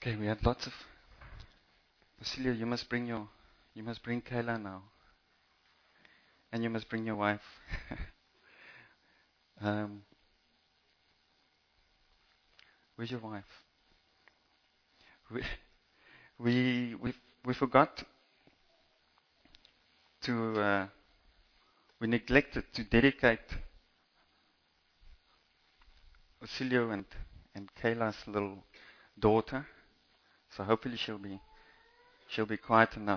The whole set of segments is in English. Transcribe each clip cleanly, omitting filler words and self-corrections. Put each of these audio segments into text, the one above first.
Okay, we had lots of. Vasilia, you must bring Kayla now, and you must bring your wife. Where's your wife? We forgot to. We neglected to dedicate Vasilia and Kayla's little daughter. So hopefully she'll be quiet enough.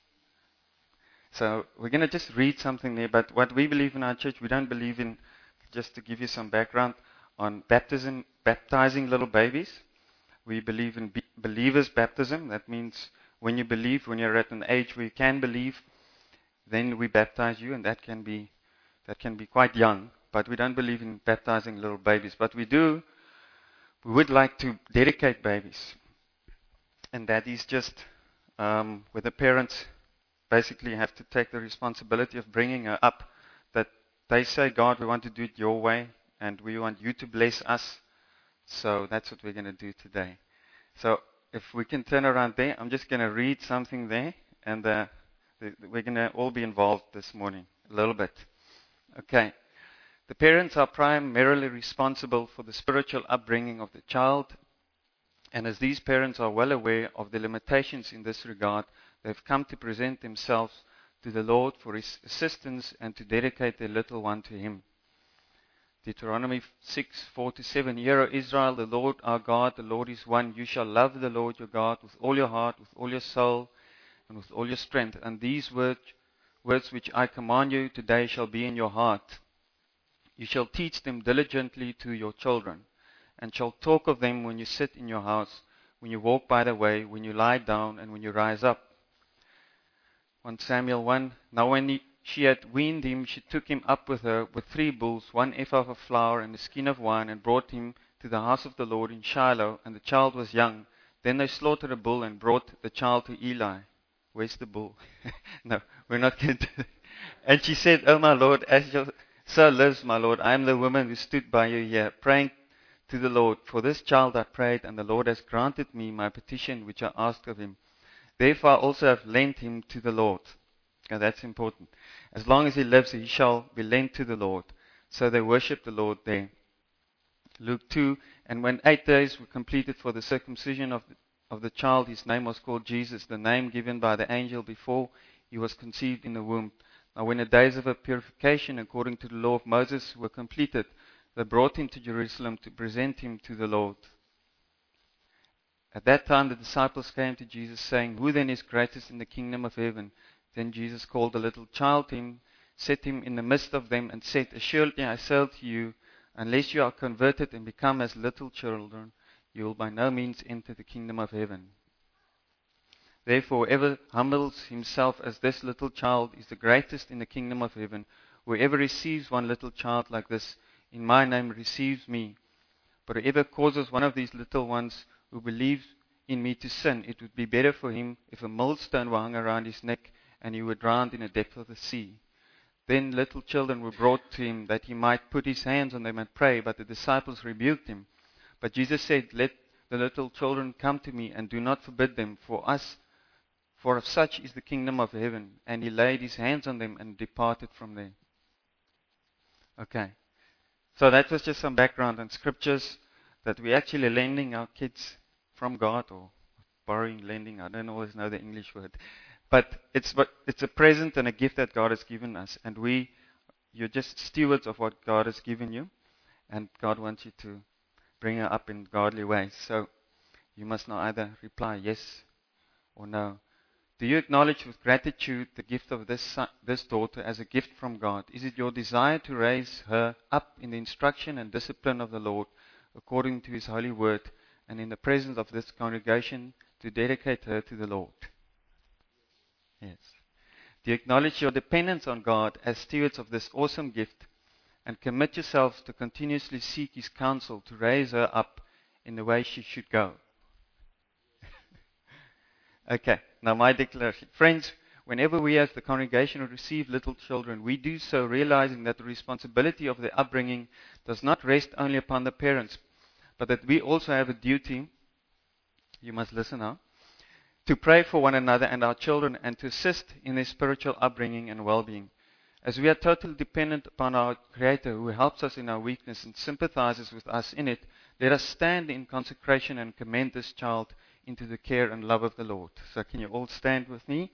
So we're going to just read something there, but what we believe in our church, we don't believe in, just to give you some background, on baptizing little babies. We believe in believer's baptism. That means when you believe, when you're at an age where you can believe, then we baptize you, and that can be quite young, but we don't believe in baptizing little babies. But we would like to dedicate babies. And that is just where the parents basically have to take the responsibility of bringing her up. That they say, God, we want to do it your way, and we want you to bless us. So that's what we're going to do today. So if we can turn around there, I'm just going to read something there, and we're going to all be involved this morning a little bit. Okay. The parents are primarily responsible for the spiritual upbringing of the child. And as these parents are well aware of the limitations in this regard, they've come to present themselves to the Lord for His assistance and to dedicate their little one to Him. Deuteronomy 6:4-7. Hear, O Israel, the Lord our God, the Lord is one. You shall love the Lord your God with all your heart, with all your soul, and with all your strength. And these words which I command you today shall be in your heart. You shall teach them diligently to your children, and shall talk of them when you sit in your house, when you walk by the way, when you lie down, and when you rise up. 1 Samuel 1. Now when she had weaned him, she took him up with her with 3 bulls, 1 ephah of flour, and a skin of wine, and brought him to the house of the Lord in Shiloh, and the child was young. Then they slaughtered a bull and brought the child to Eli. Where's the bull? No, we're not going to. And she said, Oh my Lord, as your soul lives, my Lord, I am the woman who stood by you here, praying to the Lord. For this child I prayed, and the Lord has granted me my petition which I asked of him. Therefore I also have lent him to the Lord. Now that's important. As long as he lives, he shall be lent to the Lord. So they worship the Lord there. Luke 2. And when 8 days were completed for the circumcision of the child, his name was called Jesus, the name given by the angel before he was conceived in the womb. Now when the days of her purification according to the law of Moses were completed, they brought him to Jerusalem to present him to the Lord. At that time the disciples came to Jesus, saying, Who then is greatest in the kingdom of heaven? Then Jesus called a little child to him, set him in the midst of them, and said, Assuredly I say to you, unless you are converted and become as little children, you will by no means enter the kingdom of heaven. Therefore, whoever humbles himself as this little child is the greatest in the kingdom of heaven. Whoever receives one little child like this in my name receives me. But whoever causes one of these little ones who believes in me to sin, it would be better for him if a millstone were hung around his neck and he were drowned in the depth of the sea. Then little children were brought to him that he might put his hands on them and pray, but the disciples rebuked him. But Jesus said, Let the little children come to me, and do not forbid them, for of such is the kingdom of heaven. And he laid his hands on them and departed from there. Okay. So that was just some background on scriptures that we're actually lending our kids from God, or lending. I don't always know the English word. But it's a present and a gift that God has given us. And you're just stewards of what God has given you. And God wants you to bring her up in godly ways. So you must now either reply yes or no. Do you acknowledge with gratitude the gift of this daughter as a gift from God? Is it your desire to raise her up in the instruction and discipline of the Lord according to His holy word, and in the presence of this congregation to dedicate her to the Lord? Yes. Do you acknowledge your dependence on God as stewards of this awesome gift and commit yourselves to continuously seek His counsel to raise her up in the way she should go? Okay, now my declaration. Friends, whenever we as the congregation receive little children, we do so realizing that the responsibility of their upbringing does not rest only upon the parents, but that we also have a duty You must listen now. To pray for one another and our children and to assist in their spiritual upbringing and well-being. As we are totally dependent upon our Creator who helps us in our weakness and sympathizes with us in it, let us stand in consecration and commend this child into the care and love of the Lord. So can you all stand with me?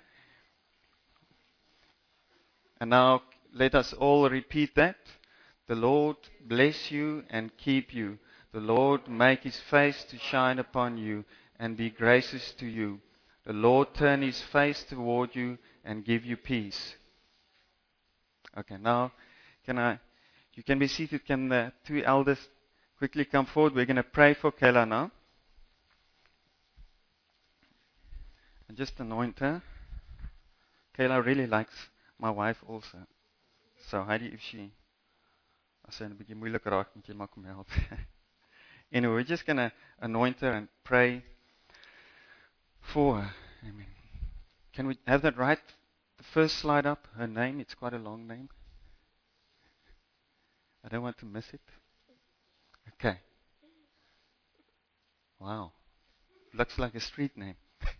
And now let us all repeat that. The Lord bless you and keep you. The Lord make his face to shine upon you and be gracious to you. The Lord turn his face toward you and give you peace. Okay, now you can be seated. Can the two elders quickly come forward? We're going to pray for Kayla now. And just anoint her. Kayla really likes my wife also. So Heidi, if she as sy 'n bietjie moeilik raak, moet jy maar kom help. Anyway, we're just going to anoint her and pray for her. Amen. Can we have that right? The first slide up, her name, it's quite a long name. I don't want to miss it. Okay. Wow. Looks like a street name.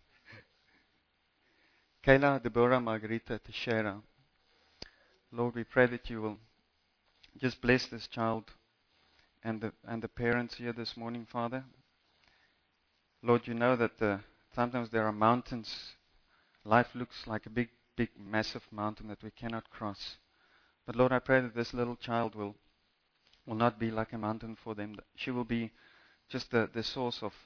Kayla Deborah Margarita Teixeira. Lord, we pray that you will just bless this child and the parents here this morning, Father. Lord, you know that sometimes there are mountains. Life looks like a big, massive mountain that we cannot cross. But Lord, I pray that this little child will not be like a mountain for them. She will be just the source of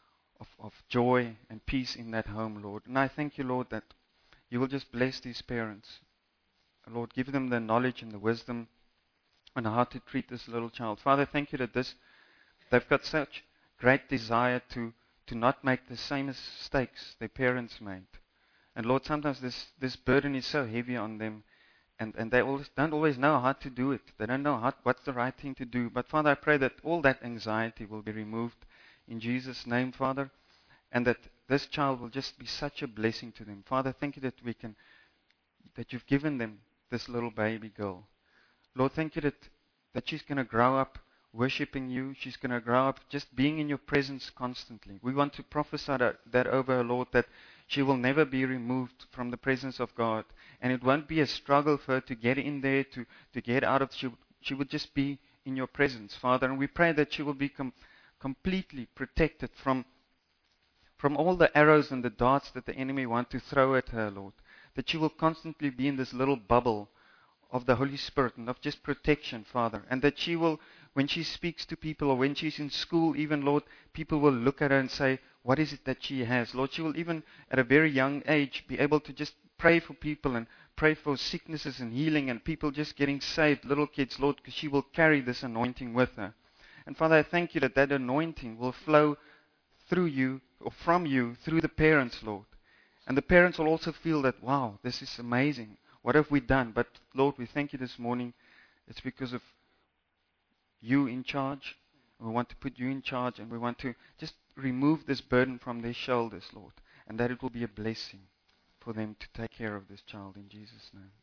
joy and peace in that home, Lord. And I thank you, Lord, that you will just bless these parents. Lord, give them the knowledge and the wisdom on how to treat this little child. Father, thank you that they've got such great desire to not make the same mistakes their parents made. And Lord, sometimes this burden is so heavy on them, and they don't always know how to do it. They don't know what's the right thing to do. But Father, I pray that all that anxiety will be removed in Jesus' name, Father, and that this child will just be such a blessing to them. Father, thank you that you've given them this little baby girl. Lord, thank you that she's going to grow up worshiping you. She's going to grow up just being in your presence constantly. We want to prophesy that over her, Lord, that she will never be removed from the presence of God. And it won't be a struggle for her to get in there, to get out of. She would just be in your presence, Father. And we pray that she will be completely protected from all the arrows and the darts that the enemy want to throw at her, Lord. That she will constantly be in this little bubble of the Holy Spirit and of just protection, Father. And that she will, when she speaks to people or when she's in school even, Lord, people will look at her and say, what is it that she has? Lord, she will even at a very young age be able to just pray for people and pray for sicknesses and healing and people just getting saved, little kids, Lord, because she will carry this anointing with her. And Father, I thank you that anointing will flow through you or from you through the parents, Lord. And the parents will also feel that, wow, this is amazing. What have we done? But Lord, we thank you this morning. It's because of you in charge. We want to put you in charge and we want to just remove this burden from their shoulders, Lord. And that it will be a blessing for them to take care of this child in Jesus' name.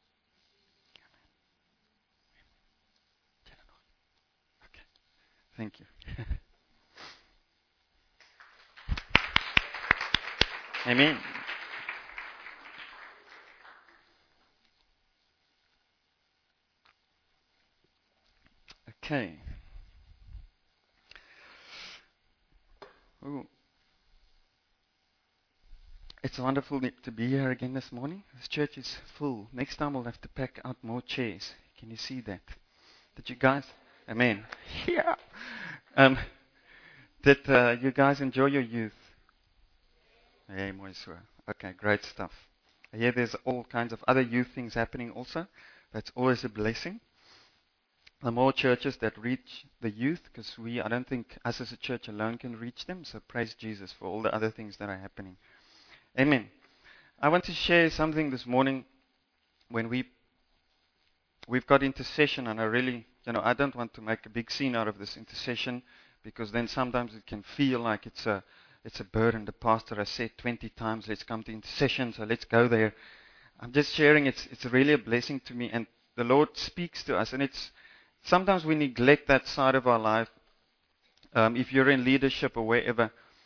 Okay. Thank you. Amen. Okay. Ooh. It's wonderful to be here again this morning. This church is full. Next time we'll have to pack out more chairs. Can you see that? Did you guys? Amen. Yeah. Did you guys enjoy your youth? Yeah, mooi so. Okay, great stuff. Yeah, there's all kinds of other youth things happening also. That's always a blessing. The more churches that reach the youth, because I don't think us as a church alone can reach them, so praise Jesus for all the other things that are happening. Amen. I want to share something this morning when we've got intercession, and I really, I don't want to make a big scene out of this intercession, because then sometimes it can feel like it's a burden. The pastor has said 20 times, let's come to intercession, so let's go there. I'm just sharing, it's really a blessing to me, and the Lord speaks to us, and sometimes we neglect that side of our life. If you're in leadership or wherever,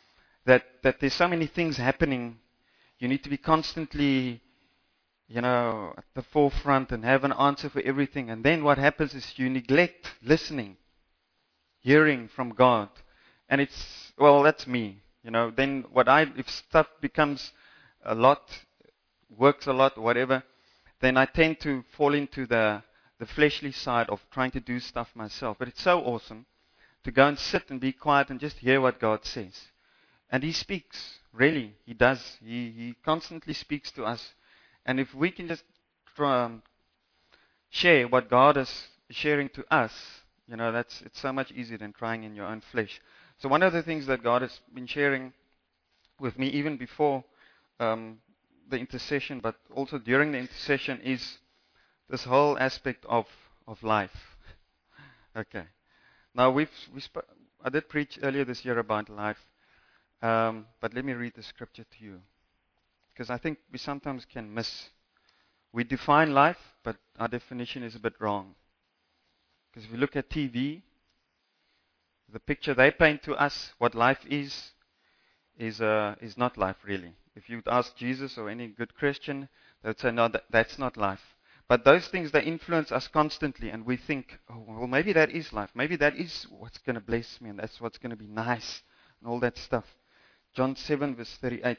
that there's so many things happening. You need to be constantly, at the forefront and have an answer for everything. And then what happens is you neglect listening, hearing from God. And that's me. Then if stuff becomes a lot, works a lot, whatever, then I tend to fall into the fleshly side of trying to do stuff myself. But it's so awesome to go and sit and be quiet and just hear what God says. And He speaks. Really, He does. He constantly speaks to us. And if we can just try and share what God is sharing to us, it's so much easier than trying in your own flesh. So one of the things that God has been sharing with me even before the intercession, but also during the intercession, is this whole aspect of life. Okay. Now I did preach earlier this year about life, but let me read the scripture to you, because I think we sometimes can miss. We define life, but our definition is a bit wrong. Because if we look at TV, the picture they paint to us what life is not life really. If you'd ask Jesus or any good Christian, they would say, no, that's not life. But those things, they influence us constantly, and we think, oh, well, maybe that is life. Maybe that is what's going to bless me, and that's what's going to be nice, and all that stuff. John 7, verse 38.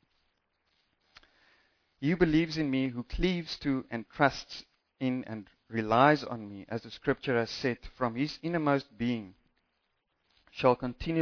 He who believes in me, who cleaves to and trusts in and relies on me, as the scripture has said, from his innermost being shall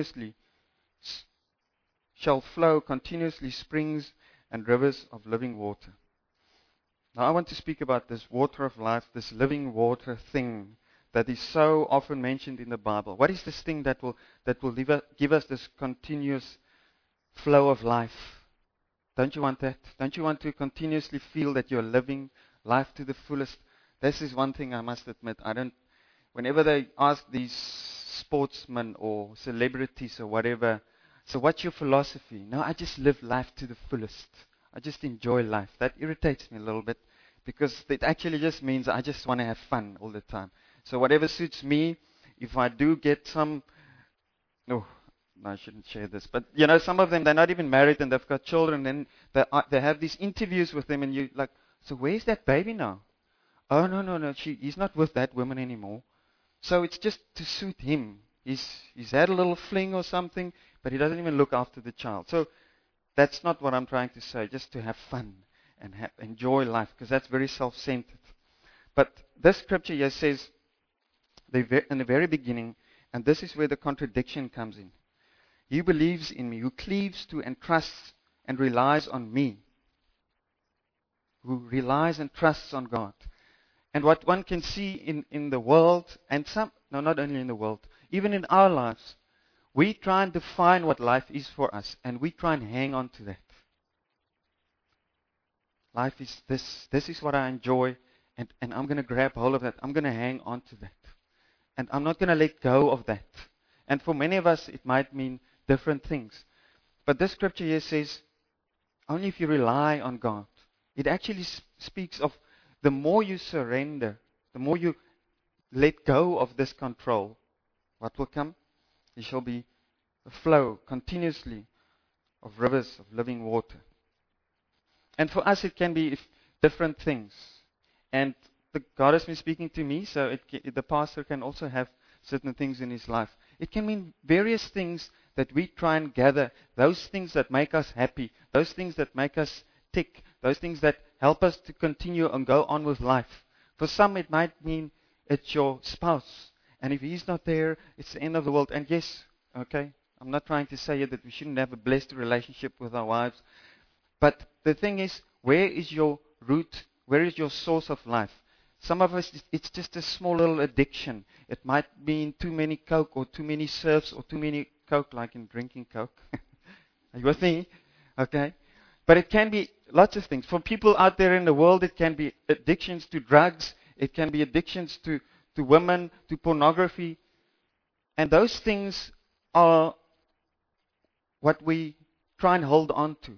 flow continuously springs and rivers of living water. Now I want to speak about this water of life, this living water thing that is so often mentioned in the Bible. What is this thing that will give us this continuous flow of life? Don't you want that? Don't you want to continuously feel that you're living life to the fullest? This is one thing I must admit. Whenever they ask these sportsmen or celebrities or whatever, so what's your philosophy? No, I just live life to the fullest. I just enjoy life. That irritates me a little bit, because it actually just means I just want to have fun all the time. So whatever suits me, if I do get some, no, I shouldn't share this, but some of them, they're not even married and they've got children, and they have these interviews with them, and you like, so where's that baby now? Oh, no, he's not with that woman anymore. So it's just to suit him. He's had a little fling or something, but he doesn't even look after the child. So that's not what I'm trying to say, just to have fun and enjoy life, because that's very self-centered. But this scripture here says, in the very beginning, and this is where the contradiction comes in. He who believes in me, who cleaves to and trusts and relies on me, who relies and trusts on God. And what one can see in the world, and not only in the world, even in our lives, we try and define what life is for us, and we try and hang on to that. Life is this. This is what I enjoy, and I'm going to grab hold of that. I'm going to hang on to that. And I'm not going to let go of that. And for many of us, it might mean different things. But this scripture here says, only if you rely on God. It actually speaks of the more you surrender, the more you let go of this control, what will come? There shall be a flow continuously of rivers of living water. And for us, it can be different things. And God has been speaking to me, so the pastor can also have certain things in his life. It can mean various things that we try and gather, those things that make us happy, those things that make us tick, those things that help us to continue and go on with life. For some, it might mean it's your spouse. And if he's not there, it's the end of the world. And yes, okay, I'm not trying to say that we shouldn't have a blessed relationship with our wives. But the thing is, where is your root? Where is your source of life? Some of us, it's just a small little addiction. It might mean too many Coke or too many surfs or too many Coke, like in drinking Coke. Are you with me? Okay. But it can be lots of things. For people out there in the world, it can be addictions to drugs. It can be addictions to women, to pornography. And those things are what we try and hold on to.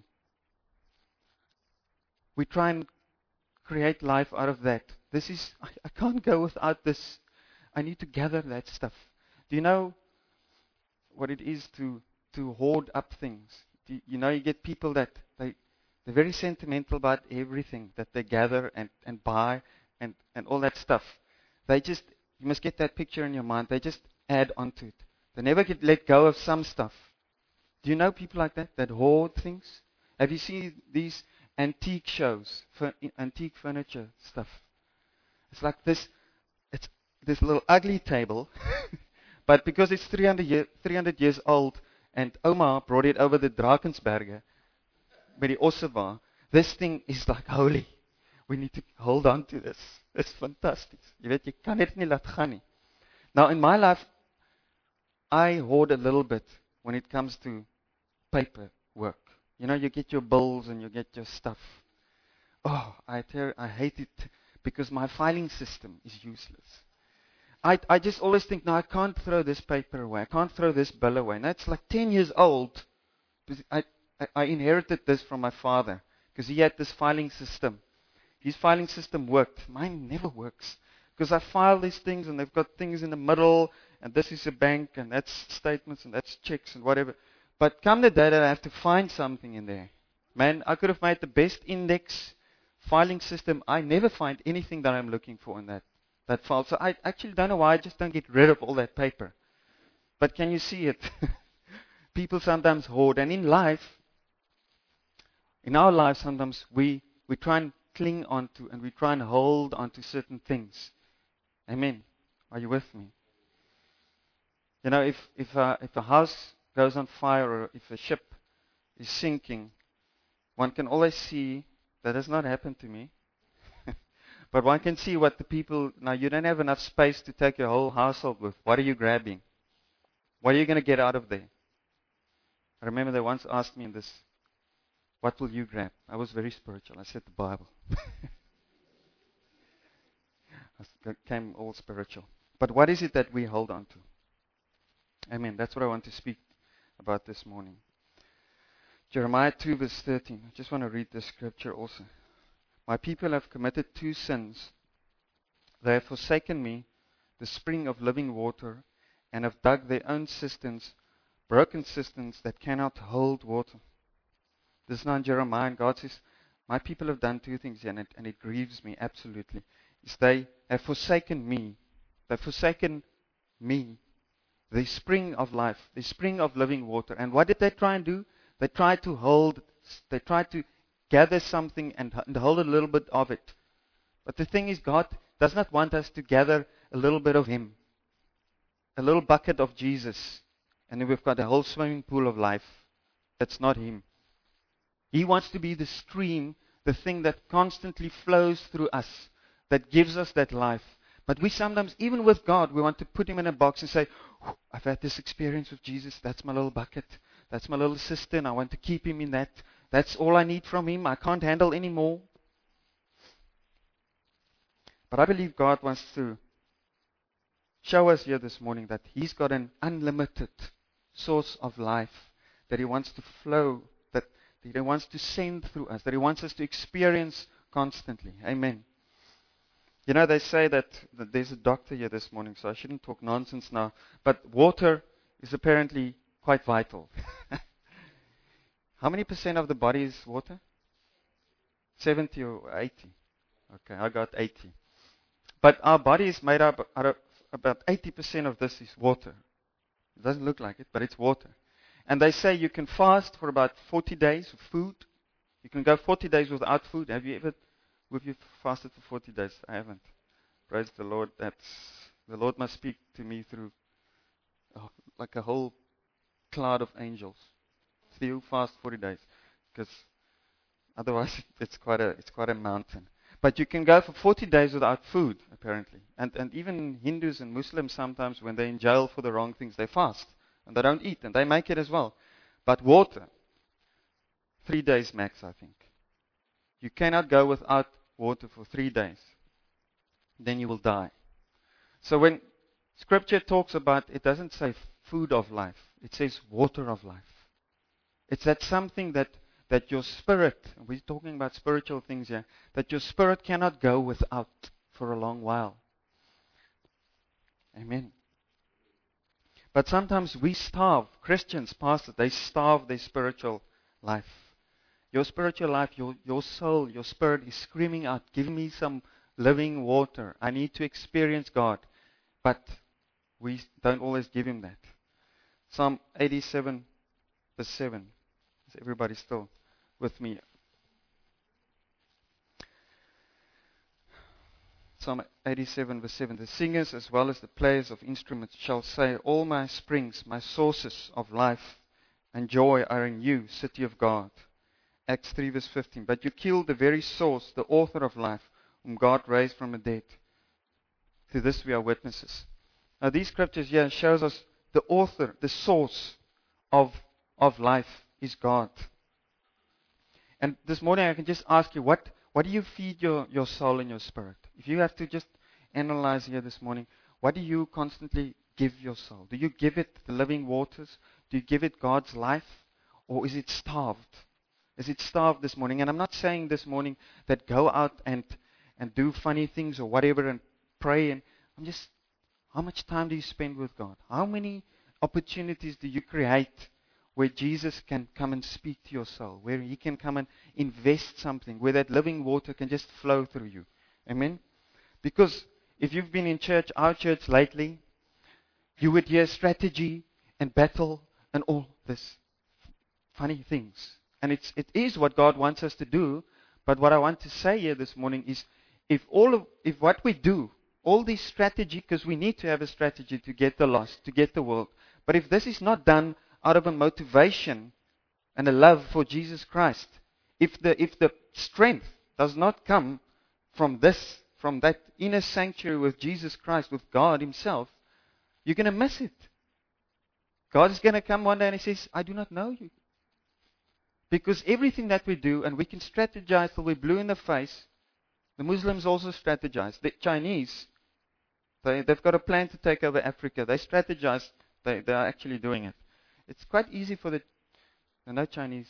We try and create life out of that. I can't go without this. I need to gather that stuff. Do you know what it is to to hoard up things. You know, you get people that they're very sentimental about everything that they gather and buy and all that stuff. You must get that picture in your mind. They just add onto it. They never let go of some stuff. Do you know people like that hoard things? Have you seen these antique shows, antique furniture stuff? It's like this. It's this little ugly table, but because it's 300 years old, and Oma brought it over the Drakensberge, by the Ossewa, this thing is like holy. We need to hold on to this. It's fantastic. Jy weet, jy kan dit nie laat gaan nie. Now, in my life, I hoard a little bit when it comes to paperwork. You know, you get your bills and you get your stuff. Oh, I hate it because my filing system is useless. I just always think, no, I can't throw this paper away. I can't throw this bill away. Now, it's like 10 years old. I inherited this from my father because he had this filing system. His filing system worked. Mine never works because I file these things and they've got things in the middle and this is a bank and that's statements and that's checks and whatever. But come the day that I have to find something in there, man, I could have made the best index filing system. I never find anything that I'm looking for in that file. So I actually don't know why I just don't get rid of all that paper. But can you see it? People sometimes hoard. And in our lives, sometimes we try and cling onto and we try and hold onto certain things. Amen. Are you with me? You know, if a house goes on fire or if a ship is sinking, one can always see that has not happened to me. But one can see what the people, now you don't have enough space to take your whole household with. What are you grabbing? What are you going to get out of there? I remember they once asked me in this, what will you grab? I was very spiritual. I said the Bible. I became all spiritual. But what is it that we hold on to? Amen. That's what I want to speak about this morning. Jeremiah 2 verse 13. I just want to read this scripture also. My people have committed two sins. They have forsaken me, the spring of living water, and have dug their own cisterns, broken cisterns that cannot hold water. This is now in Jeremiah, and God says, my people have done two things here, and it grieves me absolutely. Is they have forsaken me. They've forsaken me, the spring of life, the spring of living water. And what did they try and do? They tried to gather something and hold a little bit of it. But the thing is, God does not want us to gather a little bit of Him. A little bucket of Jesus. And then we've got a whole swimming pool of life. That's not Him. He wants to be the stream, the thing that constantly flows through us, that gives us that life. But we sometimes, even with God, we want to put Him in a box and say, I've had this experience with Jesus. That's my little bucket. That's my little cistern. I want to keep Him in that. That's all I need from Him. I can't handle any more. But I believe God wants to show us here this morning that He's got an unlimited source of life that He wants to flow, that He wants to send through us, that He wants us to experience constantly. Amen. You know, they say that there's a doctor here this morning, so I shouldn't talk nonsense now, but water is apparently quite vital. How many percent of the body is water? 70 or 80? Okay, I got 80. But our body is made up out of about 80% of this is water. It doesn't look like it, but it's water. And they say you can fast for about 40 days with food. You can go 40 days without food. Have you fasted for 40 days? I haven't. Praise the Lord. The Lord must speak to me through like a whole cloud of angels. Still fast 40 days, because otherwise it's quite a mountain. But you can go for 40 days without food, apparently. And even Hindus and Muslims sometimes, when they're in jail for the wrong things, they fast and they don't eat, and they make it as well. But water, 3 days max, I think. You cannot go without water for 3 days. Then you will die. So when Scripture talks about, it doesn't say food of life. It says water of life. It's that something that your spirit, we're talking about spiritual things here, that your spirit cannot go without for a long while. Amen. But sometimes we starve, Christians, pastors, they starve their spiritual life. Your spiritual life, your soul, your spirit is screaming out, give me some living water. I need to experience God. But we don't always give Him that. Psalm 87, verse 7. Is everybody still with me? Psalm 87, verse 7. The singers as well as the players of instruments shall say, all my springs, my sources of life and joy are in you, city of God. Acts 3, verse 15. But you killed the very source, the author of life, whom God raised from the dead. To this we are witnesses. Now these scriptures here shows us the author, the source of life is God. And this morning I can just ask you, what do you feed your soul and your spirit? If you have to just analyze here this morning, what do you constantly give your soul? Do you give it the living waters? Do you give it God's life? Or is it starved? Is it starved this morning? And I'm not saying this morning that go out and do funny things or whatever and pray. And I'm just, how much time do you spend with God? How many opportunities do you create where Jesus can come and speak to your soul, where He can come and invest something, where that living water can just flow through you? Amen? Because if you've been in church, our church lately, you would hear strategy and battle and all this funny things. And it is what God wants us to do. But what I want to say here this morning is, if what we do, all these strategy, because we need to have a strategy to get the lost, to get the world. But if this is not done out of a motivation and a love for Jesus Christ, if the strength does not come from that inner sanctuary with Jesus Christ, with God Himself, you're going to miss it. God is going to come one day and He says, I do not know you. Because everything that we do, and we can strategize till we're blue in the face. The Muslims also strategize. The Chinese, they've got a plan to take over Africa. They strategize. They are actually doing it. It's quite easy for no Chinese.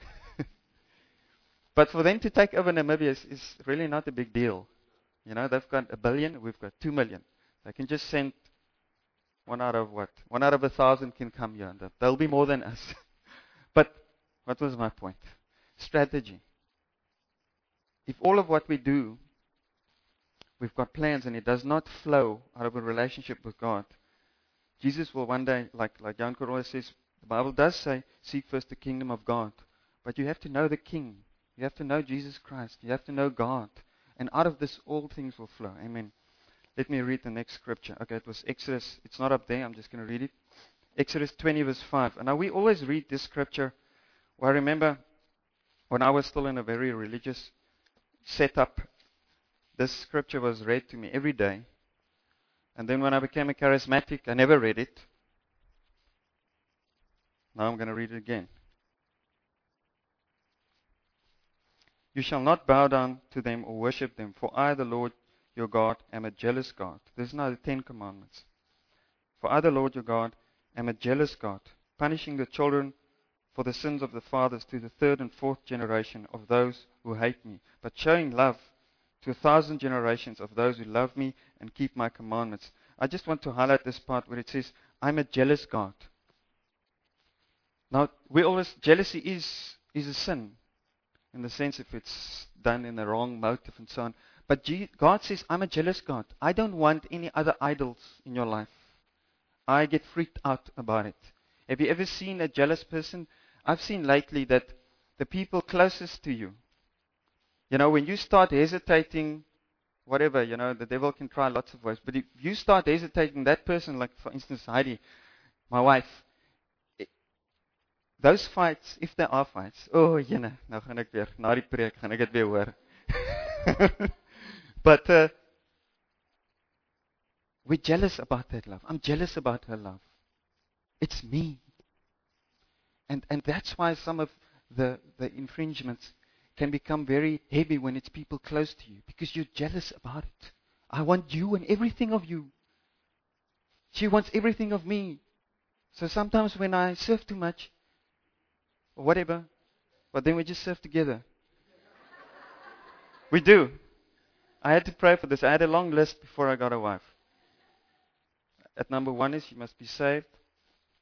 But for them to take over Namibia is really not a big deal. You know, they've got 1 billion, we've got 2 million. They can just send one out of what? 1 out of 1,000 can come here. And they'll be more than us. But what was my point? Strategy. If all of what we do, we've got plans and it does not flow out of a relationship with God, Jesus will one day, like Jan Koroy says, the Bible does say, seek first the kingdom of God. But you have to know the King. You have to know Jesus Christ. You have to know God. And out of this, all things will flow. Amen. Let me read the next scripture. Okay, it was Exodus. It's not up there. I'm just going to read it. Exodus 20, verse 5. And now we always read this scripture. Well, I remember when I was still in a very religious setup, this scripture was read to me every day. And then when I became a charismatic, I never read it. Now I'm going to read it again. You shall not bow down to them or worship them, for I, the Lord your God, am a jealous God. This is now the 10 Commandments. For I, the Lord your God, am a jealous God, punishing the children for the sins of the fathers to the 3rd and 4th generation of those who hate me, but showing love to 1,000 generations of those who love me and keep my commandments. I just want to highlight this part where it says, I'm a jealous God. Now, jealousy is a sin, in the sense if it's done in the wrong motive and so on. But God says, I'm a jealous God. I don't want any other idols in your life. I get freaked out about it. Have you ever seen a jealous person? I've seen lately that the people closest to you, when you start hesitating, whatever, the devil can try lots of ways. But if you start hesitating, that person, like for instance Heidi, my wife, those fights, if there are fights, nou gaan ek weer, na die preek, gaan ek het weer hoor. But we're jealous about that love. I'm jealous about her love. It's me. And that's why some of the infringements can become very heavy when it's people close to you, because you're jealous about it. I want you and everything of you. She wants everything of me. So sometimes when I serve too much, or whatever, but then we just serve together. We do. I had to pray for this. I had a long list before I got a wife. At number 1 is she must be saved.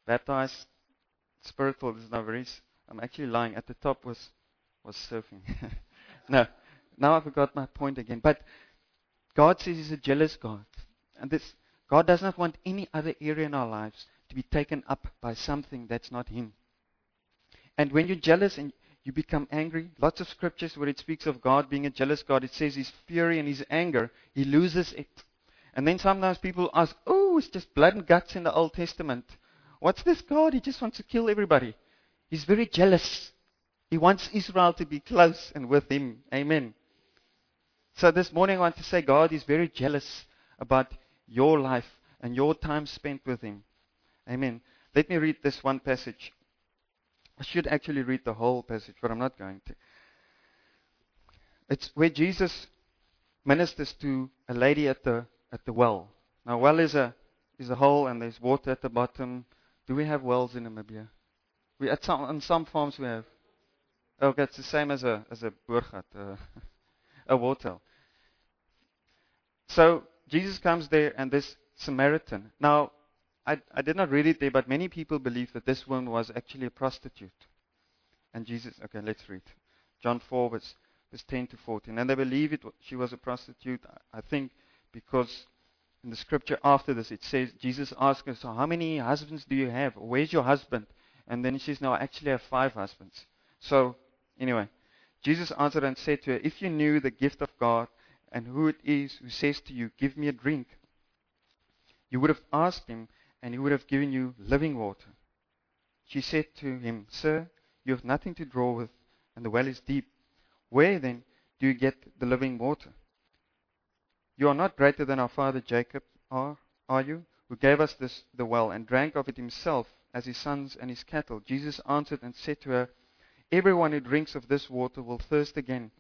baptized, spiritual. This is now I'm actually lying. At the top was surfing. No, now I forgot my point again. But God says He's a jealous God. And God does not want any other area in our lives to be taken up by something that's not Him. And when you're jealous and you become angry, lots of scriptures where it speaks of God being a jealous God, it says His fury and His anger, He loses it. And then sometimes people ask, oh, it's just blood and guts in the Old Testament. What's this God? He just wants to kill everybody. He's very jealous. He wants Israel to be close and with Him. Amen. So this morning I want to say God is very jealous about your life and your time spent with Him. Amen. Let me read this one passage. I should actually read the whole passage, but I'm not going to. It's where Jesus ministers to a lady at the well. Now, well is a hole and there's water at the bottom. Do we have wells in Namibia? On some farms we have. Okay, it's the same as a boorgat, a water. So Jesus comes there, and this Samaritan. Now, I did not read it there, but many people believe that this woman was actually a prostitute. And Jesus, okay, let's read. John 4, verse 10 to 14. And they believe she was a prostitute, I think, because in the scripture after this, it says, Jesus asked her, so how many husbands do you have? Where's your husband? And then she says, no, I actually have 5 husbands. So, anyway, Jesus answered and said to her, if you knew the gift of God and who it is who says to you, give me a drink, you would have asked Him, and He would have given you living water. She said to him, Sir, you have nothing to draw with, and the well is deep. Where then do you get the living water? You are not greater than our father Jacob, are you? Who gave us the well, and drank of it himself, as his sons and his cattle. Jesus answered and said to her, everyone who drinks of this water will thirst again.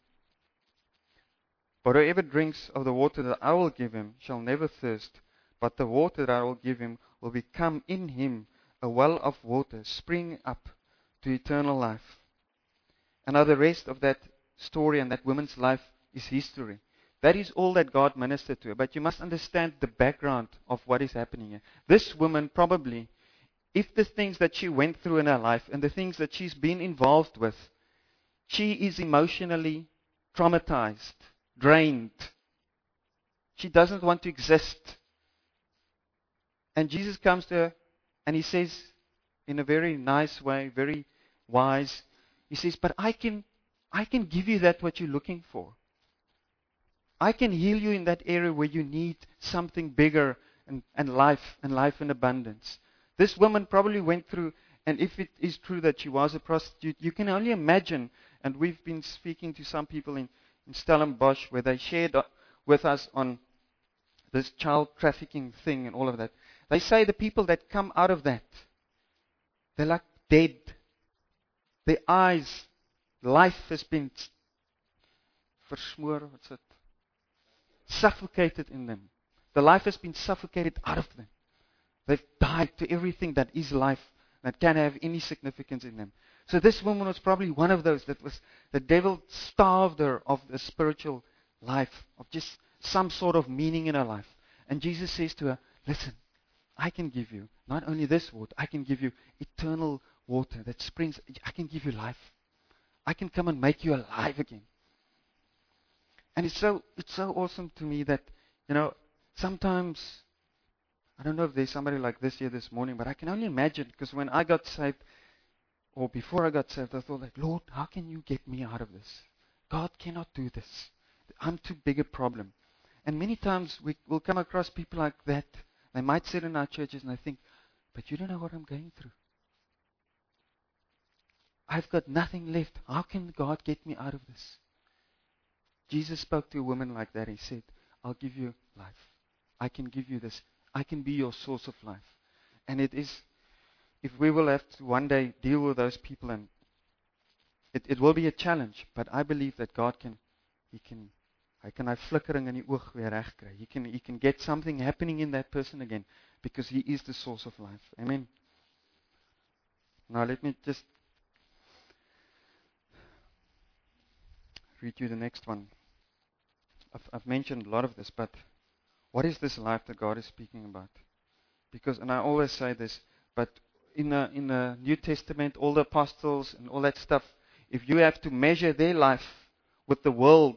But whoever drinks of the water that I will give him shall never thirst. But the water that I will give him will become in him a well of water, springing up to eternal life. And now the rest of that story and that woman's life is history. That is all that God ministered to her. But you must understand the background of what is happening here. This woman probably, if the things that she went through in her life and the things that she's been involved with, she is emotionally traumatized, drained. She doesn't want to exist. And Jesus comes to her and He says, in a very nice way, very wise, He says, but I can give you that what you're looking for. I can heal you in that area where you need something bigger and life in abundance. This woman probably went through, and if it is true that she was a prostitute, you can only imagine, and we've been speaking to some people in Stellenbosch where they shared with us on this child trafficking thing and all of that. They say the people that come out of that, they're like dead. Their eyes, life has been versmoor, what's it? Suffocated in them. The life has been suffocated out of them. They've died to everything that is life, that can have any significance in them. So this woman was probably one of those that was, the devil starved her of the spiritual life, of just some sort of meaning in her life. And Jesus says to her, listen, I can give you not only this water, I can give you eternal water that springs. I can give you life. I can come and make you alive again. And it's so awesome to me that, sometimes, I don't know if there's somebody like this here this morning, but I can only imagine, because when I got saved, or before I got saved, I thought like, Lord, how can you get me out of this? God cannot do this. I'm too big a problem. And many times we will come across people like that. They might sit in our churches and they think, but you don't know what I'm going through. I've got nothing left. How can God get me out of this? Jesus spoke to a woman like that. He said, I'll give you life. I can give you this. I can be your source of life. And it is, if we will have to one day deal with those people, and it will be a challenge, but I believe that God Hy kan hy flikkering in die oog weer reg kry. He can get something happening in that person again, because He is the source of life. Amen. Now let me just read you the next one. I've mentioned a lot of this, but what is this life that God is speaking about? Because, and I always say this, but in the New Testament, all the apostles and all that stuff, if you have to measure their life with the world,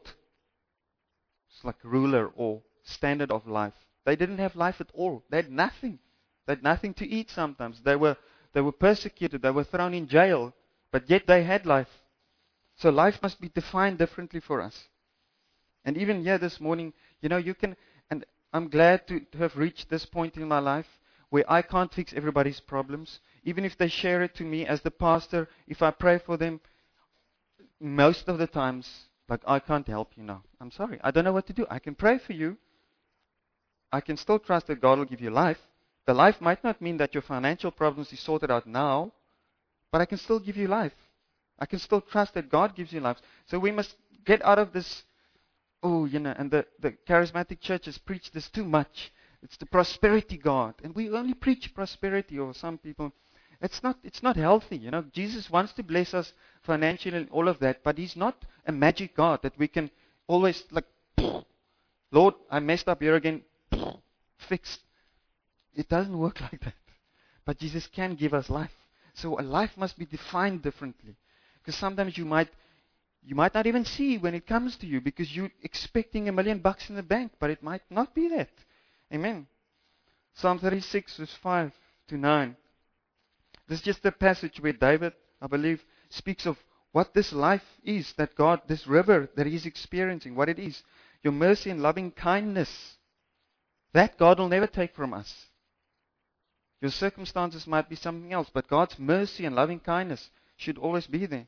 it's like ruler or standard of life. They didn't have life at all. They had nothing. They had nothing to eat sometimes. They were persecuted. They were thrown in jail. But yet they had life. So life must be defined differently for us. And even here this morning, you can, and I'm glad to have reached this point in my life where I can't fix everybody's problems. Even if they share it to me as the pastor, if I pray for them, most of the times, like, I can't help you now. I'm sorry. I don't know what to do. I can pray for you. I can still trust that God will give you life. The life might not mean that your financial problems is sorted out now, but I can still give you life. I can still trust that God gives you life. So we must get out of this, and the charismatic churches preach this too much. It's the prosperity God. And we only preach prosperity, or some people. It's not healthy. Jesus wants to bless us financially and all of that, but He's not a magic God that we can always, like, Lord, I messed up here again, fixed. It doesn't work like that. But Jesus can give us life. So a life must be defined differently. Because sometimes you might not even see when it comes to you because you're expecting $1 million in the bank, but it might not be that. Amen. Psalm 36, verse 5 to 9. This is just a passage where David, I believe, speaks of what this life is that God, this river that He's experiencing, what it is. Your mercy and loving kindness. That God will never take from us. Your circumstances might be something else, but God's mercy and loving kindness should always be there.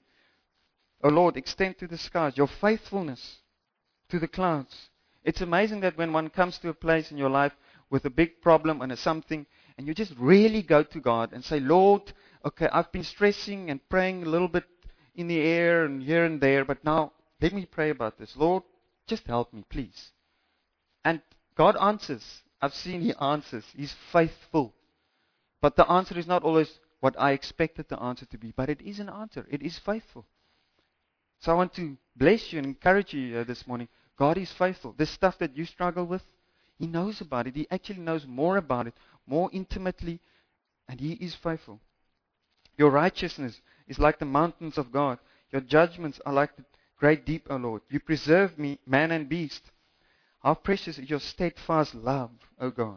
O Lord, extend to the skies your faithfulness to the clouds. It's amazing that when one comes to a place in your life with a big problem and something, and you just really go to God and say, Lord, okay, I've been stressing and praying a little bit in the air and here and there, but now let me pray about this. Lord, just help me, please. And God answers. I've seen He answers. He's faithful. But the answer is not always what I expected the answer to be, but it is an answer. It is faithful. So I want to bless you and encourage you this morning. God is faithful. This stuff that you struggle with, He knows about it. He actually knows more about it, more intimately, and He is faithful. Your righteousness is like the mountains of God. Your judgments are like the great deep, O Lord. You preserve me, man and beast. How precious is your steadfast love, O God.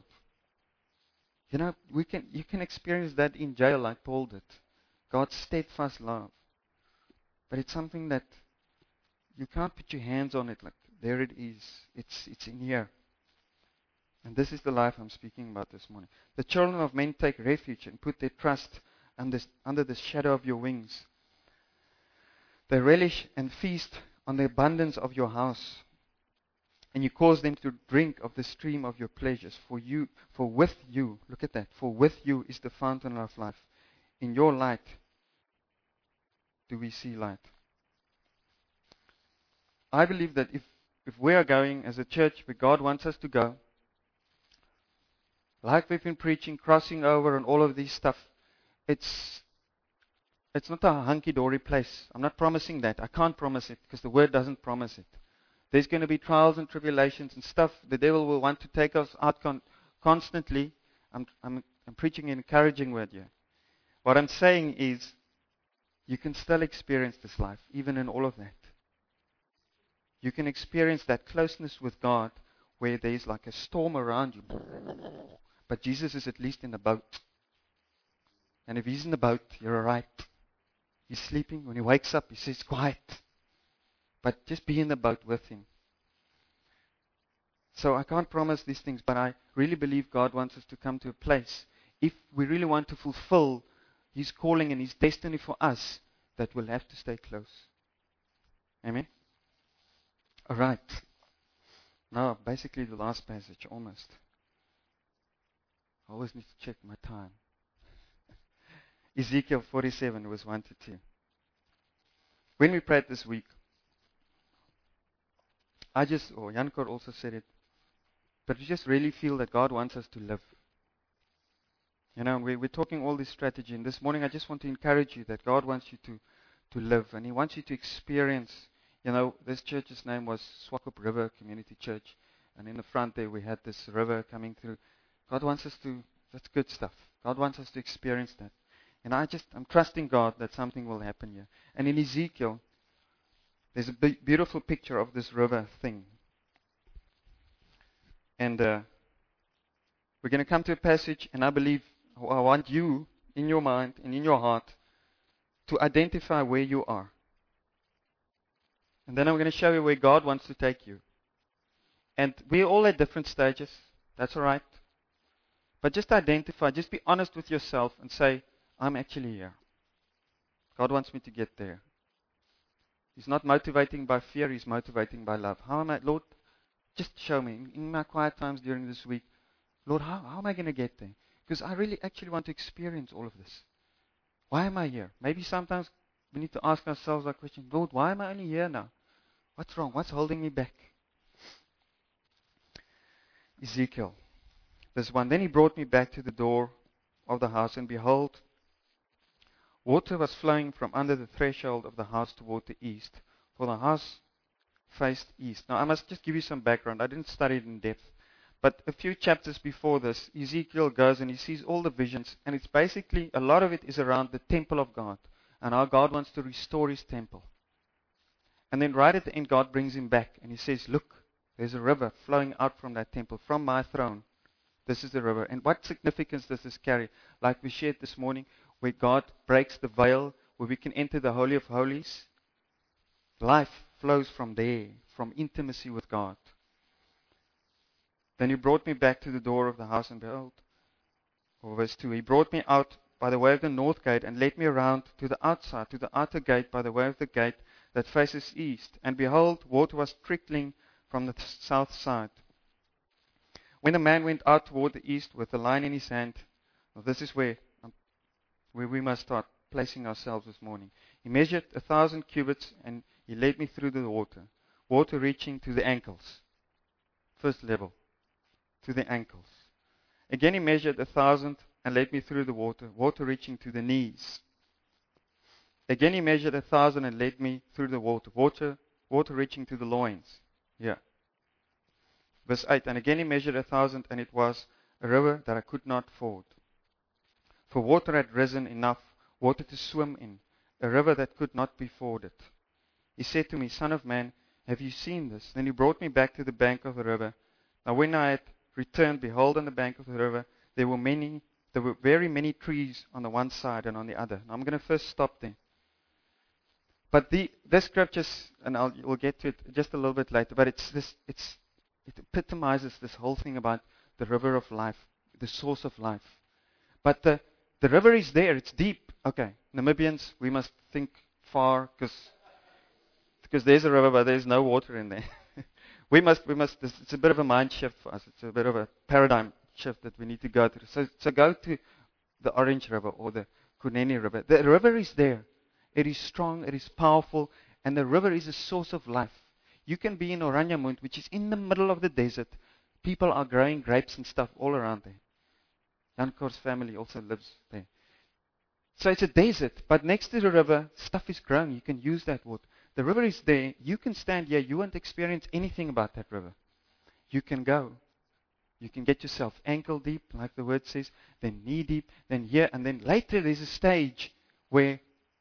You can experience that in jail like Paul did. God's steadfast love. But it's something that you can't put your hands on it like, there it is. It's in here. And this is the life I'm speaking about this morning. The children of men take refuge and put their trust under the shadow of your wings. They relish and feast on the abundance of your house. And you cause them to drink of the stream of your pleasures. For with you, look at that, for with you is the fountain of life. In your light do we see light. I believe that if we are going as a church where God wants us to go, like we've been preaching, crossing over and all of these stuff, it's not a hunky-dory place. I'm not promising that. I can't promise it because the Word doesn't promise it. There's going to be trials and tribulations and stuff. The devil will want to take us out constantly. I'm preaching an encouraging word here. What I'm saying is, you can still experience this life, even in all of that. You can experience that closeness with God where there's like a storm around you. But Jesus is at least in the boat. And if He's in the boat, you're all right. He's sleeping. When He wakes up, He says, quiet. But just be in the boat with Him. So I can't promise these things, but I really believe God wants us to come to a place, if we really want to fulfill His calling and His destiny for us, that we'll have to stay close. Amen? All right. Now, basically the last passage, almost. I always need to check my time. Ezekiel 47, verse 1 to 2. When we prayed this week, Jankor also said it, but we just really feel that God wants us to live. We're talking all this strategy, and this morning I just want to encourage you that God wants you to live, and He wants you to experience. This church's name was Swakop River Community Church, and in the front there we had this river coming through. God wants us to, that's good stuff. God wants us to experience that. And I'm trusting God that something will happen here. And in Ezekiel, there's a beautiful picture of this river thing. And we're going to come to a passage, and I want you, in your mind and in your heart, to identify where you are. And then I'm going to show you where God wants to take you. And we're all at different stages. That's all right. But just identify, just be honest with yourself and say, I'm actually here. God wants me to get there. He's not motivating by fear, He's motivating by love. How am I, Lord, just show me in my quiet times during this week, Lord, how am I going to get there? Because I really actually want to experience all of this. Why am I here? Maybe sometimes we need to ask ourselves that question, Lord, why am I only here now? What's wrong? What's holding me back? Ezekiel, this one. Then he brought me back to the door of the house, and behold, water was flowing from under the threshold of the house toward the east, for the house faced east. Now, I must just give you some background. I didn't study it in depth. But a few chapters before this, Ezekiel goes and he sees all the visions, and it's basically, a lot of it is around the temple of God, and how God wants to restore His temple. And then right at the end, God brings him back, and He says, look, there's a river flowing out from that temple, from my throne. This is the river. And what significance does this carry? Like we shared this morning, where God breaks the veil, where we can enter the Holy of Holies. Life flows from there, from intimacy with God. Then He brought me back to the door of the house, and behold, or verse 2, He brought me out by the way of the north gate, and led me around to the outside, to the outer gate, by the way of the gate that faces east. And behold, water was trickling from the south side. When the man went out toward the east with the line in his hand, well, this is where we must start placing ourselves this morning. He measured 1,000 cubits, and he led me through the water reaching to the ankles. First level, to the ankles. Again he measured 1,000 and led me through the water reaching to the knees. Again he measured 1,000 and led me through the water reaching to the loins. Yeah. Verse 8, and again he measured 1,000, and it was a river that I could not ford. For water had risen enough, water to swim in, a river that could not be forded. He said to me, Son of man, have you seen this? Then he brought me back to the bank of the river. Now when I had returned, behold, on the bank of the river, there were very many trees on the one side and on the other. Now I'm going to first stop there. But the scriptures, and we'll get to it just a little bit later, but it epitomizes this whole thing about the river of life, the source of life. But the river is there, it's deep. Okay, Namibians, we must think far, because there's a river, but there's no water in there. It's a bit of a mind shift for us. It's a bit of a paradigm shift that we need to go through. So go to the Orange River or the Kunene River. The river is there. It is strong, it is powerful, and the river is a source of life. You can be in Oranjemund, which is in the middle of the desert. People are growing grapes and stuff all around there. Jan Kor's family also lives there. So it's a desert, but next to the river, stuff is growing. You can use that water. The river is there. You can stand here. You won't experience anything about that river. You can go. You can get yourself ankle deep, like the word says, then knee deep, then here, and then later there's a stage where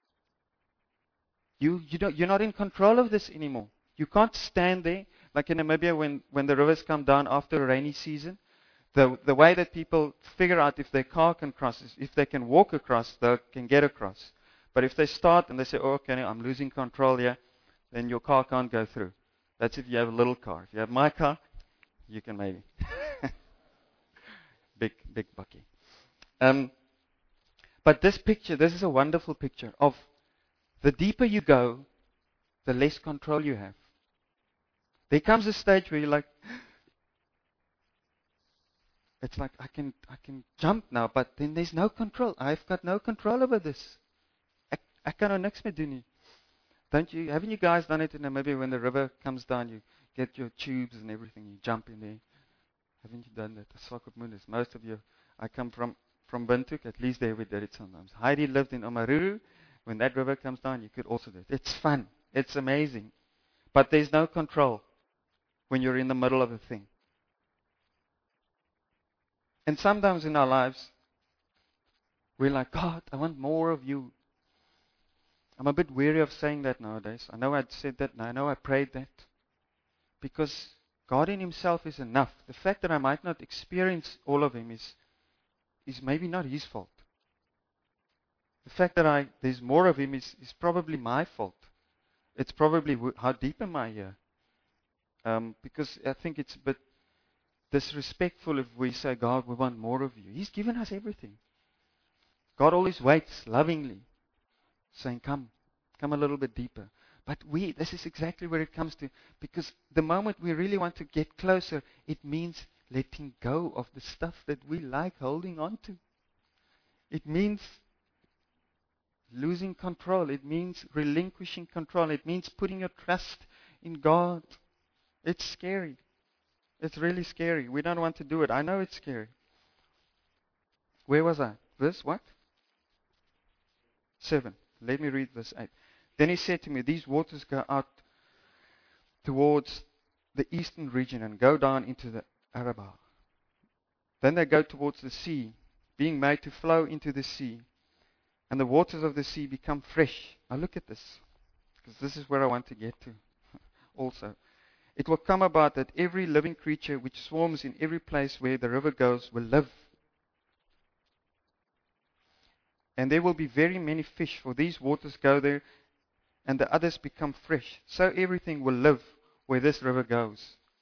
you're not in control of this anymore. You can't stand there. Like in Namibia, when the rivers come down after a rainy season, the way that people figure out if their car can cross is if they can walk across, they can get across. But if they start and they say, oh, okay, I'm losing control here, then your car can't go through. That's if you have a little car. If you have my car, you can maybe. Big bucky. But this is a wonderful picture of the deeper you go, the less control you have. There comes a stage where you're like, it's like I can jump now, but then there's no control. I've got no control over this. I cannot niks meer doen nie. Haven't you guys done it in Namibia when the river comes down, you get your tubes and everything, you jump in there? Haven't you done that? Swakopmund, most of you. I come from Windhoek, at least there we did it sometimes. Heidi lived in Omaruru. When that river comes down, you could also do it. It's fun. It's amazing. But there's no control when you're in the middle of a thing. And sometimes in our lives, We're like, God, I want more of you. I'm a bit weary of saying that nowadays. I know I said that, and I know I prayed that. Because God in Himself is enough. The fact that I might not experience all of Him is maybe not His fault. The fact that there's more of Him is probably my fault. It's probably how deep am I here? Because I think it's a bit disrespectful if we say, God, we want more of you. He's given us everything. God always waits lovingly, saying, come a little bit deeper. But this is exactly where it comes to, because the moment we really want to get closer, it means letting go of the stuff that we like holding on to. It means losing control. It means relinquishing control. It means putting your trust in God. It's scary. It's really scary. We don't want to do it. I know it's scary. Where was I? Verse what? 7. Let me read verse 8. Then he said to me, these waters go out towards the eastern region and go down into the Arabah. Then they go towards the sea, being made to flow into the sea. And the waters of the sea become fresh. Now look at this, because this is where I want to get to also. It will come about that every living creature which swarms in every place where the river goes will live. And there will be very many fish, for these waters go there, and the others become fresh. So everything will live where this river goes.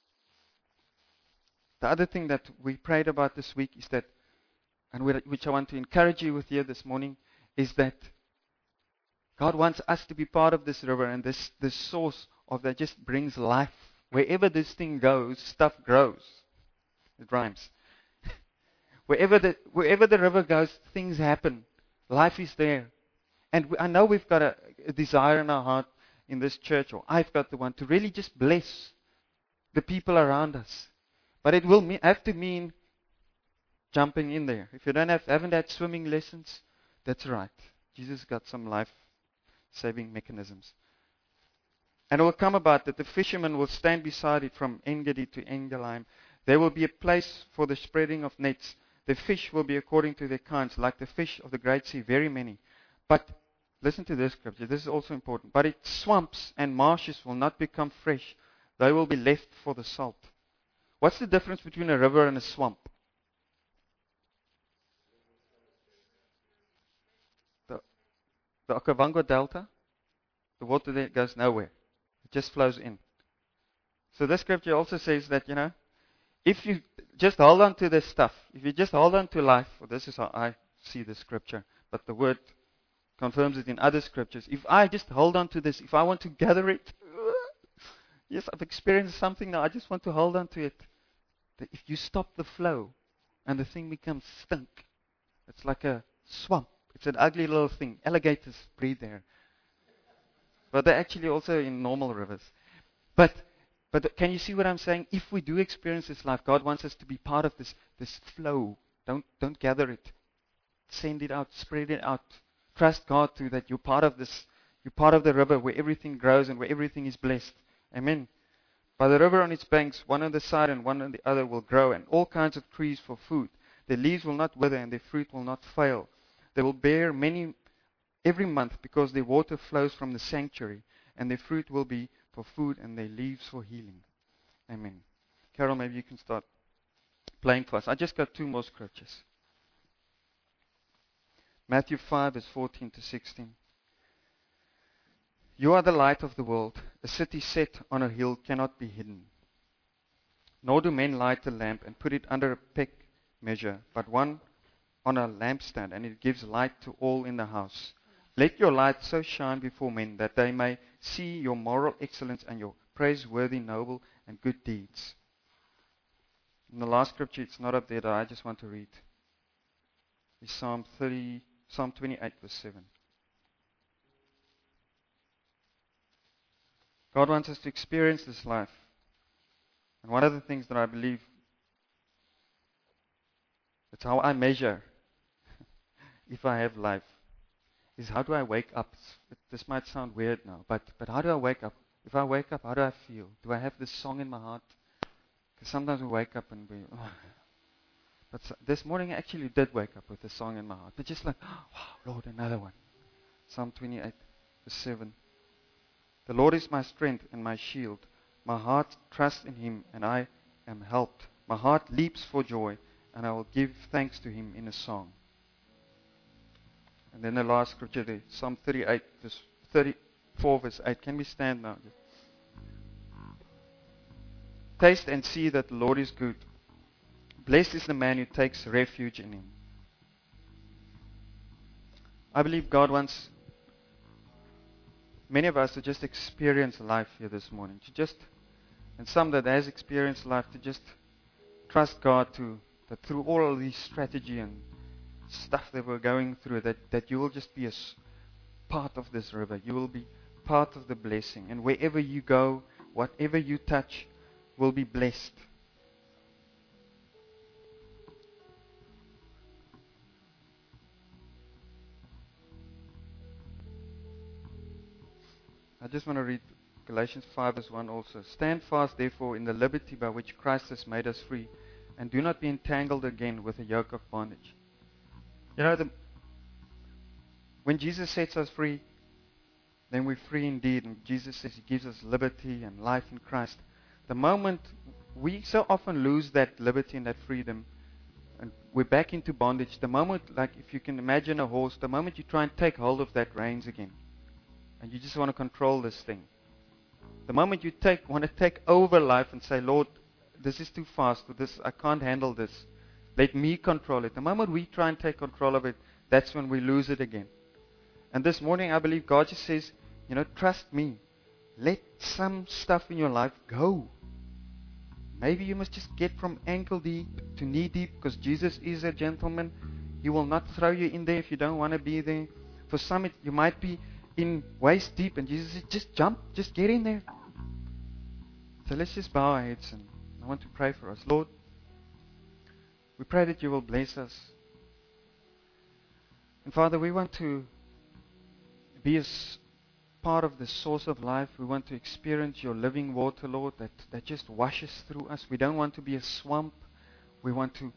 The other thing that we prayed about this week is that, and which I want to encourage you with here this morning, is that God wants us to be part of this river and this source of that just brings life. Wherever this thing goes, stuff grows. It rhymes. Wherever the river goes, things happen. Life is there. And I know we've got a desire in our heart in this church, or I've got the one, to really just bless the people around us. But it will have to mean jumping in there. If you haven't had swimming lessons, that's right. Jesus got some life-saving mechanisms. And it will come about that the fishermen will stand beside it from En-gedi to En-Eglaim. There will be a place for the spreading of nets. The fish will be according to their kinds, like the fish of the great sea, very many. But listen to this scripture. This is also important. But its swamps and marshes will not become fresh. They will be left for the salt. What's the difference between a river and a swamp? The Okavango Delta, the water there goes nowhere. It just flows in. So this scripture also says that, if you just hold on to this stuff, if you just hold on to life, well, this is how I see the scripture, but the word confirms it in other scriptures. If I just hold on to this, if I want to gather it, yes, I've experienced something now, I just want to hold on to it. That if you stop the flow and the thing becomes stink, it's like a swamp. It's an ugly little thing. Alligators breed there. But they're actually also in normal rivers. But can you see what I'm saying? If we do experience this life, God wants us to be part of this flow. Don't gather it. Send it out. Spread it out. Trust God too that you're part of this. You're part of the river where everything grows and where everything is blessed. Amen. By the river on its banks, one on the side and one on the other will grow, and all kinds of trees for food. Their leaves will not wither and their fruit will not fail. They will bear many every month because their water flows from the sanctuary, and their fruit will be for food and their leaves for healing. Amen. Carol, maybe you can start playing for us. I just got 2 more scriptures. Matthew 5 verse 14 to 16. You are the light of the world. A city set on a hill cannot be hidden. Nor do men light a lamp and put it under a peck measure, but one on a lampstand, and it gives light to all in the house. Let your light so shine before men that they may see your moral excellence and your praiseworthy, noble, and good deeds. In the last scripture, it's not up there that I just want to read. It's Psalm 28 verse 7. God wants us to experience this life. And one of the things that I believe, it's how I measure if I have life, is how do I wake up? This might sound weird now, but how do I wake up? If I wake up, how do I feel? Do I have this song in my heart? Because sometimes we wake up and But this morning I actually did wake up with a song in my heart. But just like, wow, Lord, another one. Psalm 28, verse 7. The Lord is my strength and my shield. My heart trusts in Him, and I am helped. My heart leaps for joy, and I will give thanks to Him in a song. And then the last scripture there, Psalm 34, verse 8. Can we stand now? Taste and see that the Lord is good. Blessed is the man who takes refuge in Him. I believe God wants many of us to just experience life here this morning. And some that has experienced life, to just trust God that through all of these strategy and stuff that we're going through, that you will just be a part of this river. You will be part of the blessing. And wherever you go, whatever you touch will be blessed. I just want to read Galatians 5 verse 1 also. Stand fast, therefore, in the liberty by which Christ has made us free, and do not be entangled again with a yoke of bondage. You know, when Jesus sets us free, then we're free indeed. And Jesus says He gives us liberty and life in Christ. The moment we so often lose that liberty and that freedom, and we're back into bondage, the moment, like if you can imagine a horse, the moment you try and take hold of that reins again, and you just want to control this thing. The moment you want to take over life and say, Lord, this is too fast, I can't handle this. Let me control it. The moment we try and take control of it, that's when we lose it again. And this morning, I believe God just says, trust me. Let some stuff in your life go. Maybe you must just get from ankle deep to knee deep, because Jesus is a gentleman. He will not throw you in there if you don't want to be there. For some, you might be in waist deep, and Jesus says, just jump, just get in there. So let's just bow our heads, and I want to pray for us. Lord, we pray that you will bless us. And Father, we want to be as part of the source of life. We want to experience your living water, Lord, that just washes through us. We don't want to be a swamp. We want to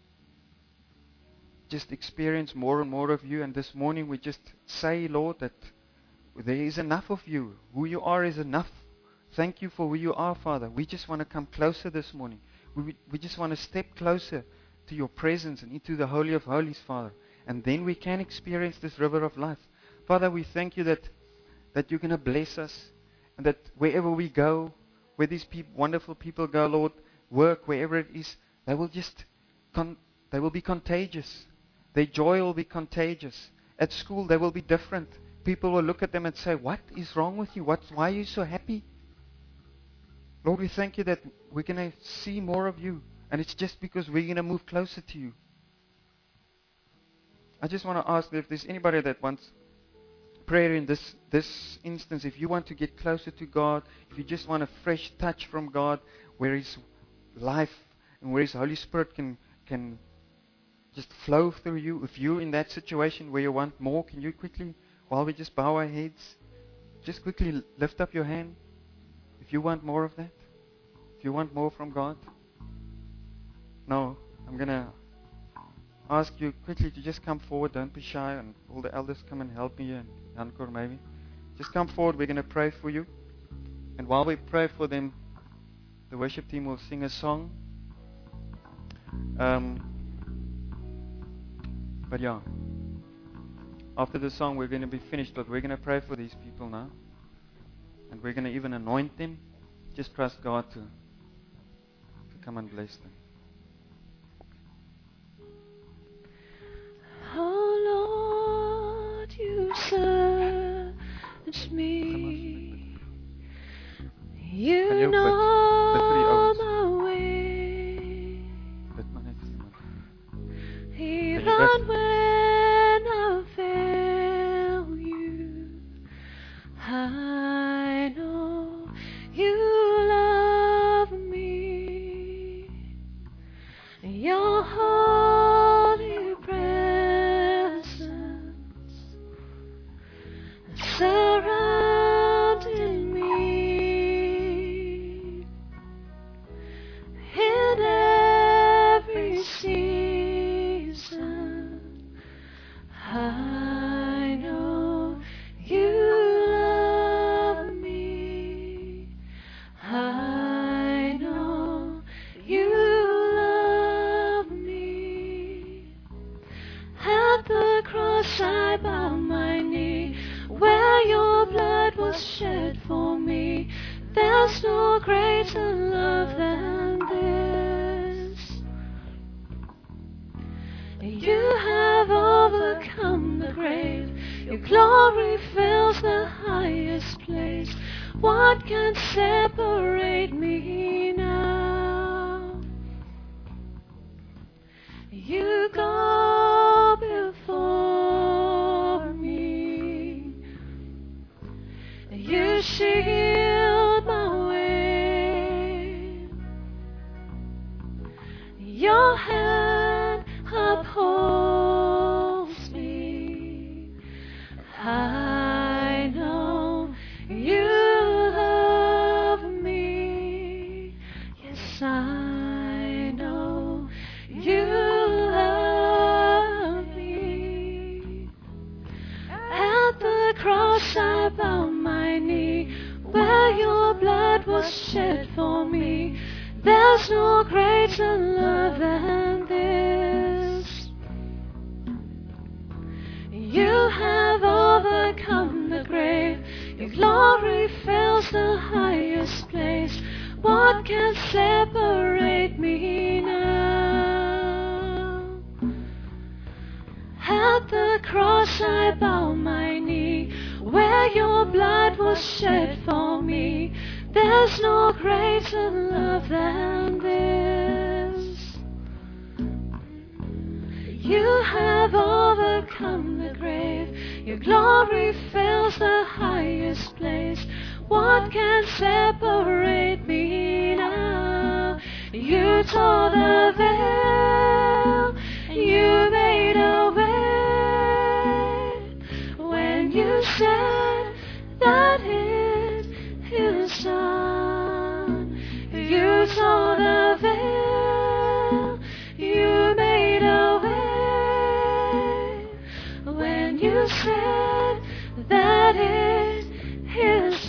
just experience more and more of you. And this morning we just say, Lord, that there is enough of you. Who you are is enough. Thank you for who you are, Father. We just want to come closer this morning. We just want to step closer to your presence and into the Holy of Holies, Father. And then we can experience this river of life. Father, we thank you that you're going to bless us, and that wherever we go, where these wonderful people go, Lord, work, wherever it is, they will be contagious. Their joy will be contagious. At school, they will be different. People will look at them and say, what is wrong with you? Why are you so happy? Lord, we thank you that we're going to see more of you, and it's just because we're going to move closer to you. I just want to ask if there's anybody that wants prayer in this instance. If you want to get closer to God, if you just want a fresh touch from God, where His life and where His Holy Spirit can just flow through you. If you're in that situation where you want more, can you quickly, while we just bow our heads, just quickly lift up your hand? If you want more of that, if you want more from God. No, I'm going to ask you quickly to just come forward. Don't be shy, and all the elders come and help me, and Jankor maybe. Just come forward. We're going to pray for you. And while we pray for them, the worship team will sing a song. But yeah, after the song we're going to be finished, but we're going to pray for these people now. And we're going to even anoint them. Just trust God to come and bless them. Oh Lord, you search me. You know my way. Even when I fail you, I know you love me. cross I bow my knee. Where your blood was shed for me, there's no greater love than this. You have overcome the grave. Your glory fills the highest place. What can separate me now? You go before me. You shield my way. Your hand upholds me. I know you love me. Yes, I know you love me. At the cross I bow my knee. Where your blood was shed for me, there's no greater love than this. You have overcome the grave. Your glory fills the highest place. What can separate me now? At the cross I bow my knee. Where your blood was shed for me, there's no greater love than this. You have overcome the grave. Your glory fills the highest place. What can separate me now? You tore the veil. You made a way. When you said that it is done, you tore the veil. You made a way. When you said that it is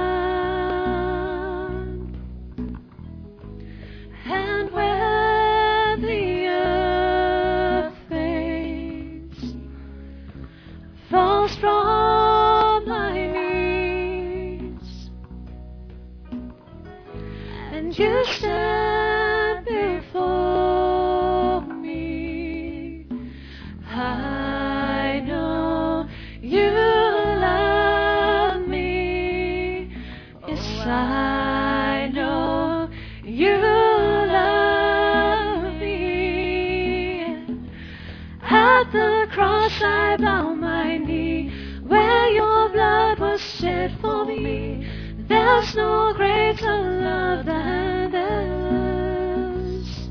done. And when the earth fades, falls from my knees, and you stand before me, I know you love me. Yes, I know you love me. At the cross I bow my knee. Where your blood was shed for me, there's no greater love than this.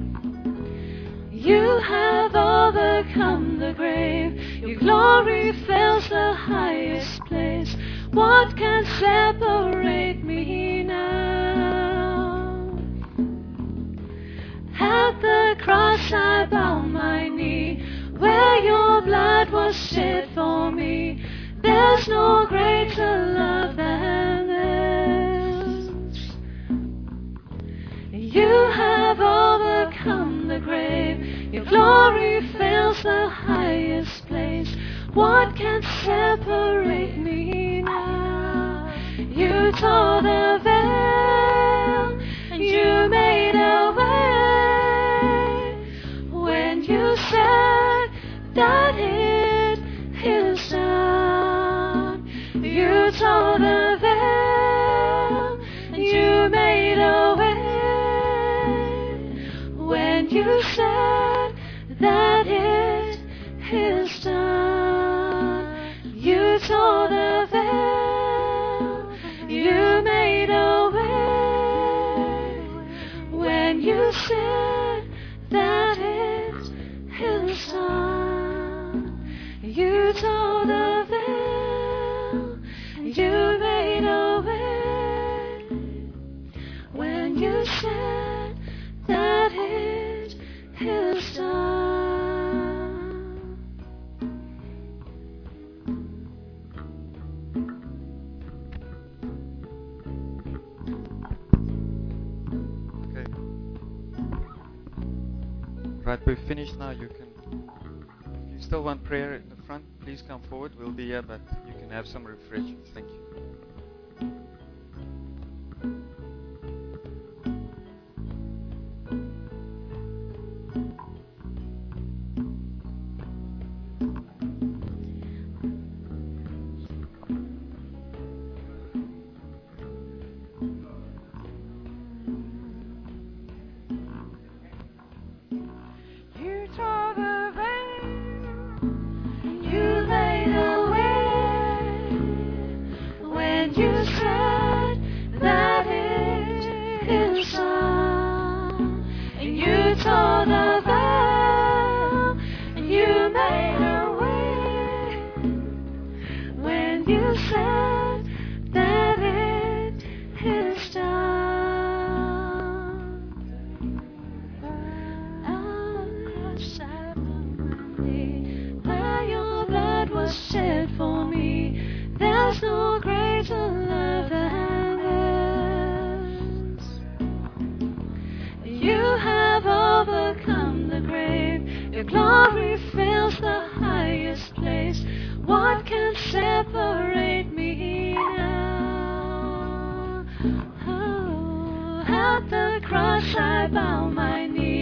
You have overcome the grave. Your glory fills the highest place. What can separate me now? At the cross I bow my knee. Where your blood was shed for me, there's no greater love than this. You have overcome the grave. Your glory fills the highest place. What can separate me now? You tore the veil. You made a way. When you said that it is done, you tore the veil. You made a way. When you said that it is done, you tore the veil. You made a way. When you said that it is done, you tore the veil. You made a way. When you said that it is done. Okay. Right, we've finished now. If you still want prayer in the front, please come forward. We'll be here, but you can have some refreshments. Thank you. You tore the veil, you laid away when you said that it is done. And you tore the veil, and you made a way when you said that it is done. Where your blood was shed for me, there's no greater love than this. You have overcome the grave, your glory fills the highest place. What can separate me now? Oh, at the cross I bow my knee.